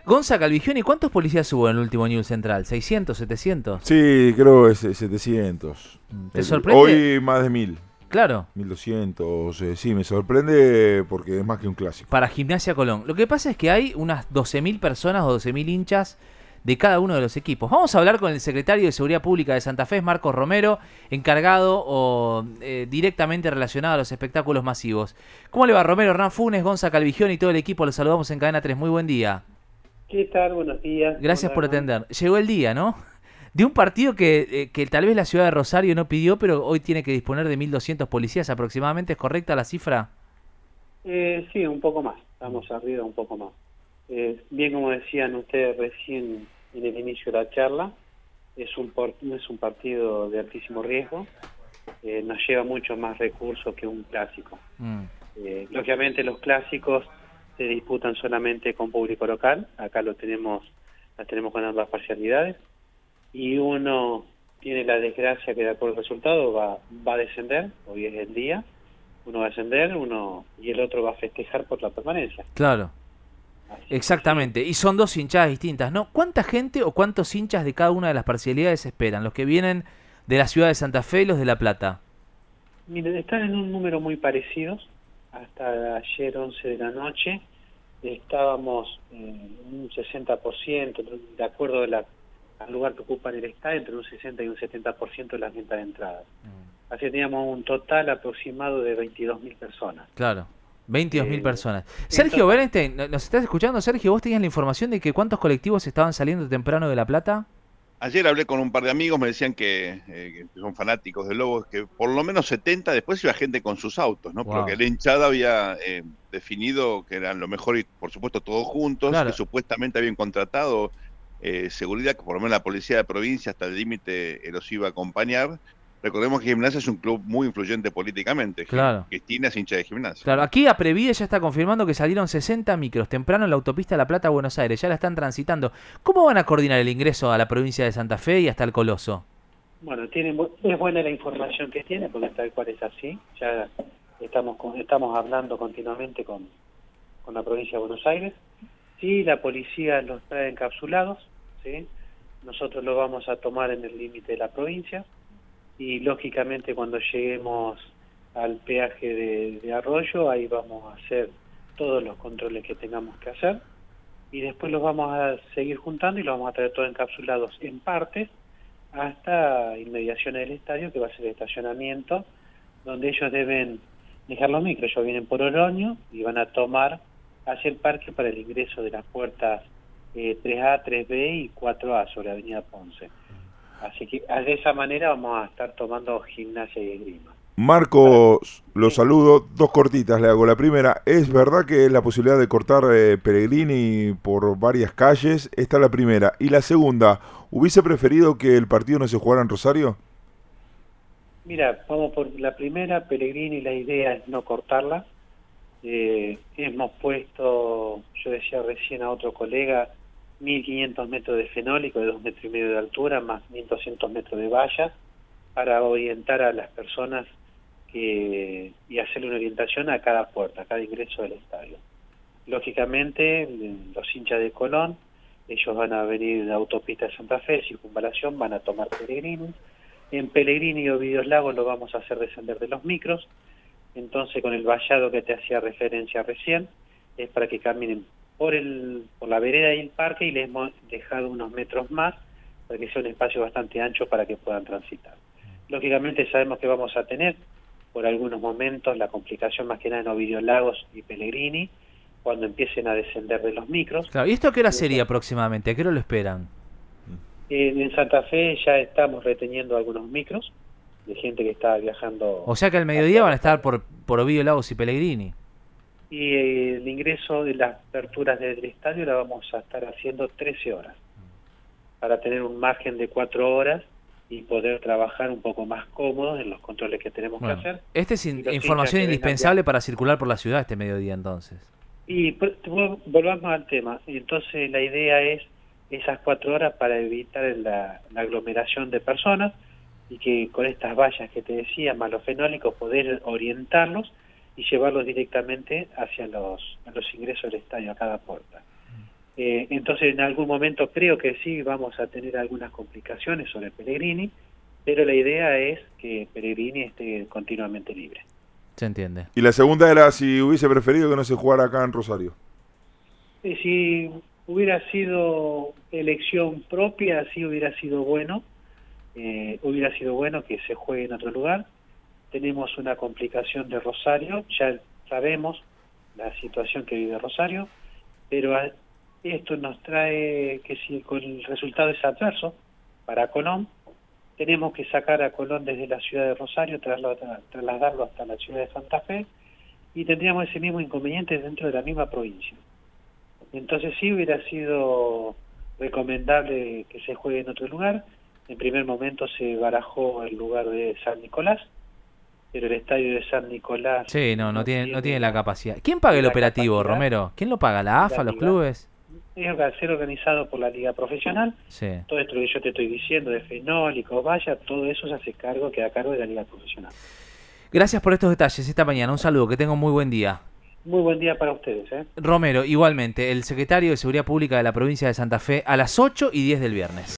Gonza Calvigioni, ¿cuántos policías hubo en el último News Central? ¿600, 700? Sí, creo que es 700. ¿Te sorprende? Hoy más de 1000. Claro. 1200, sí, me sorprende porque es más que un clásico. Para Gimnasia Colón. Lo que pasa es que hay unas 12.000 personas o 12.000 hinchas de cada uno de los equipos. Vamos a hablar con el secretario de Seguridad Pública de Santa Fe, Marcos Romero, encargado o directamente relacionado a los espectáculos masivos. ¿Cómo le va, Romero? Hernán Funes, Gonza Calvigioni y todo el equipo, los saludamos en Cadena 3. Muy buen día. ¿Qué tal? Buenos días. Gracias por atender. Llegó el día, ¿no? De un partido que tal vez la ciudad de Rosario no pidió, pero hoy tiene que disponer de 1.200 policías aproximadamente. ¿Es correcta la cifra? Sí, un poco más. Estamos arriba un poco más. Bien, como decían ustedes recién en el inicio de la charla, es un partido de altísimo riesgo. Nos lleva mucho más recursos que un clásico. Lógicamente los clásicos se disputan solamente con público local. Acá las tenemos con ambas parcialidades. Y uno tiene la desgracia que de acuerdo al resultado va a descender. Hoy es el día. Uno va a descender, y el otro va a festejar por la permanencia. Claro. Exactamente, y son dos hinchadas distintas, ¿no? ¿Cuánta gente o cuántos hinchas de cada una de las parcialidades esperan? ¿Los que vienen de la ciudad de Santa Fe y los de La Plata? Miren, están en un número muy parecidos. Hasta ayer 11 de la noche estábamos en un 60%, de acuerdo al lugar que ocupan el estadio, entre un 60 y un 70% de las ventas de entradas. Así que teníamos un total aproximado de 22.000 personas. Claro. 22.000 personas. Sergio Berenstein, ¿nos estás escuchando, Sergio? ¿Vos tenías la información de que cuántos colectivos estaban saliendo temprano de La Plata? Ayer hablé con un par de amigos, me decían que son fanáticos de Lobos, que por lo menos 70, después iba gente con sus autos, ¿no? Wow. Porque la hinchada había definido que eran lo mejor y por supuesto todos juntos, Claro. que supuestamente habían contratado seguridad, que por lo menos la policía de provincia hasta el límite los iba a acompañar. Recordemos que Gimnasia es un club muy influyente políticamente. Claro. Cristina es hincha de Gimnasia. Claro, aquí a Previde ya está confirmando que salieron 60 micros temprano en la autopista de La Plata a Buenos Aires, ya la están transitando. ¿Cómo van a coordinar el ingreso a la provincia de Santa Fe y hasta el Coloso? Bueno, es buena la información que tiene, porque tal cual es así. Ya estamos hablando continuamente con la provincia de Buenos Aires. Sí, la policía los trae encapsulados, ¿sí? Nosotros lo vamos a tomar en el límite de la provincia. Y lógicamente cuando lleguemos al peaje de Arroyo, ahí vamos a hacer todos los controles que tengamos que hacer, y después los vamos a seguir juntando y los vamos a traer todos encapsulados en partes hasta inmediaciones del estadio, que va a ser el estacionamiento, donde ellos deben dejar los micros. Ellos vienen por Oroño y van a tomar hacia el parque para el ingreso de las puertas 3A, 3B y 4A sobre Avenida Ponce. Así que de esa manera vamos a estar tomando Gimnasia y Esgrima. Marcos, lo saludo. Dos cortitas le hago. La primera, ¿es verdad que la posibilidad de cortar Pellegrini por varias calles? Esta es la primera. Y la segunda, ¿hubiese preferido que el partido no se jugara en Rosario? Mira, vamos por la primera. Pellegrini, la idea es no cortarla. Hemos puesto, yo decía recién a otro colega, 1.500 metros de fenólico de 2,5 metros de altura, más 1.200 metros de vallas, para orientar a las personas y hacerle una orientación a cada puerta, a cada ingreso del estadio. Lógicamente, los hinchas de Colón, ellos van a venir de autopista de Santa Fe, circunvalación, van a tomar Pellegrini. En Pellegrini y Ovidios Lagos lo vamos a hacer descender de los micros. Entonces, con el vallado que te hacía referencia recién, es para que caminen por la vereda y el parque, y les hemos dejado unos metros más para que sea un espacio bastante ancho para que puedan transitar. Lógicamente sabemos que vamos a tener por algunos momentos la complicación más que nada en Ovidios Lagos y Pellegrini cuando empiecen a descender de los micros. Claro, ¿y esto a qué hora sería aproximadamente? ¿A qué hora lo esperan? En Santa Fe ya estamos reteniendo algunos micros de gente que está viajando. O sea que al mediodía van a estar por Ovidios Lagos y Pellegrini. Y el ingreso de las aperturas del estadio la vamos a estar haciendo 13 horas, para tener un margen de 4 horas y poder trabajar un poco más cómodos en los controles que tenemos que hacer. Esta es información indispensable para circular por la ciudad este mediodía, entonces. Y volvamos al tema. Entonces la idea es esas 4 horas para evitar la aglomeración de personas, y que con estas vallas que te decía, más los fenólicos, poder orientarlos y llevarlos directamente hacia los ingresos del estadio, a cada puerta. Entonces en algún momento creo que sí vamos a tener algunas complicaciones sobre Pellegrini, pero la idea es que Pellegrini esté continuamente libre. Se entiende. Y la segunda era si hubiese preferido que no se jugara acá en Rosario. Si hubiera sido elección propia, sí hubiera sido bueno. Hubiera sido bueno que se juegue en otro lugar. Tenemos una complicación de Rosario, ya sabemos la situación que vive Rosario, pero esto nos trae que si con el resultado es adverso para Colón, tenemos que sacar a Colón desde la ciudad de Rosario, trasladarlo hasta la ciudad de Santa Fe, y tendríamos ese mismo inconveniente dentro de la misma provincia. Entonces sí hubiera sido recomendable que se juegue en otro lugar. En primer momento se barajó el lugar de San Nicolás, pero el estadio de San Nicolás... Sí, no tiene la capacidad. ¿Quién paga el operativo, Romero? ¿Quién lo paga? ¿La AFA, los clubes? Es a ser organizado por la Liga Profesional. Sí. Todo esto que yo te estoy diciendo de fenólicos, vaya, todo eso se hace cargo, queda a cargo de la Liga Profesional. Gracias por estos detalles esta mañana. Un saludo, que tengan un muy buen día. Muy buen día para ustedes. Romero, igualmente, el secretario de Seguridad Pública de la provincia de Santa Fe, a las 8:10 del viernes.